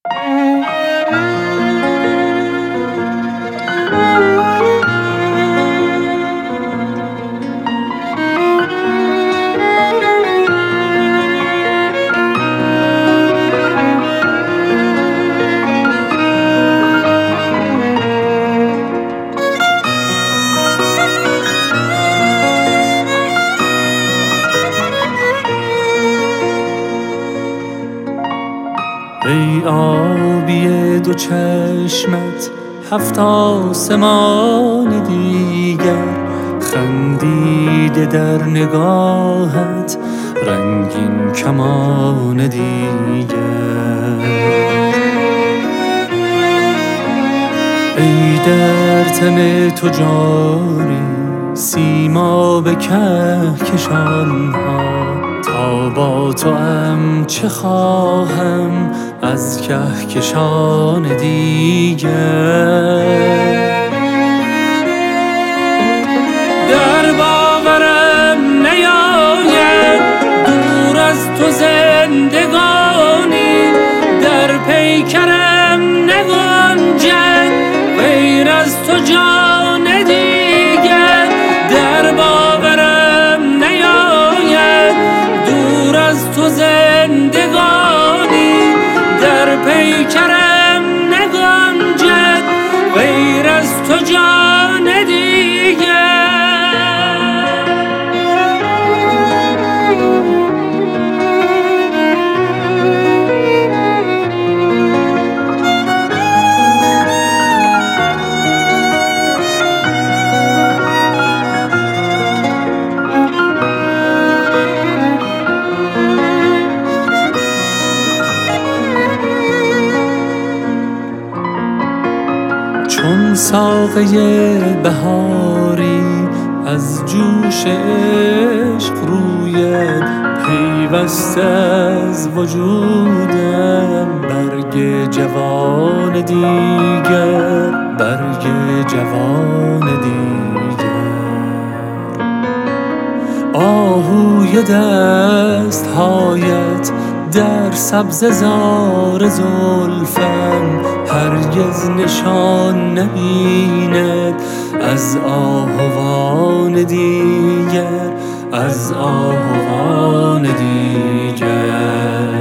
ای آبی دو چشمت 7 آسمان دیگر، خندیده در نگاهت رنگین کمان دیگر. ای در تن تو جاری سیما به کهکشان‌ها، تا با توام چه خواهم از کهکشان دیگر. در باورم نیاید دور از تو زندگانی، در پیکرم نگنجد غیر از تو جان دیگر. در باورم نیاید دور از تو زندگانی، در پیکرم نگنجد غیر از تو جان دیگر. چون ساقه بهاری از جوش عشق رویت پیوسته از وجودم، برگ جوان دیگر، برگ جوان دیگر. آهوی دستهایت در سبززار زلفم هرگز نشان نبیند از آهوان دیگر، از آهوان دیگر.